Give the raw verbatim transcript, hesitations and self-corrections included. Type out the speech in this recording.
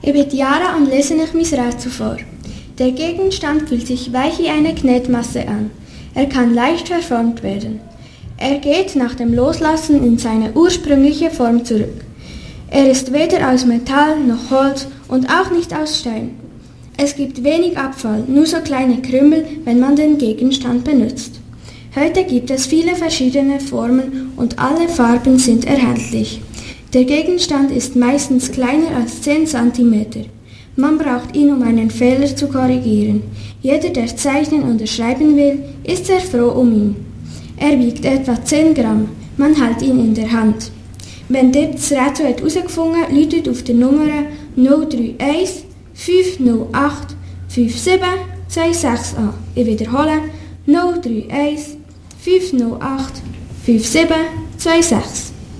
Ich bin Jara und lese euch mein Rätsel vor. Der Gegenstand fühlt sich weich wie eine Knetmasse an. Er kann leicht verformt werden. Er geht nach dem Loslassen in seine ursprüngliche Form zurück. Er ist weder aus Metall noch Holz und auch nicht aus Stein. Es gibt wenig Abfall, nur so kleine Krümel, wenn man den Gegenstand benutzt. Heute gibt es viele verschiedene Formen und alle Farben sind erhältlich. Der Gegenstand ist meistens kleiner als zehn Zentimeter. Man braucht ihn, um einen Fehler zu korrigieren. Jeder, der zeichnen oder schreiben will, ist sehr froh um ihn. Er wiegt etwa zehn Gramm. Man hält ihn in der Hand. Wenn ihr das Rätsel herausgefunden habt, läutet auf die Nummer null drei eins fünf null acht fünf sieben zwei sechs an. Ich wiederhole null drei eins fünf null acht fünf sieben zwei sechs.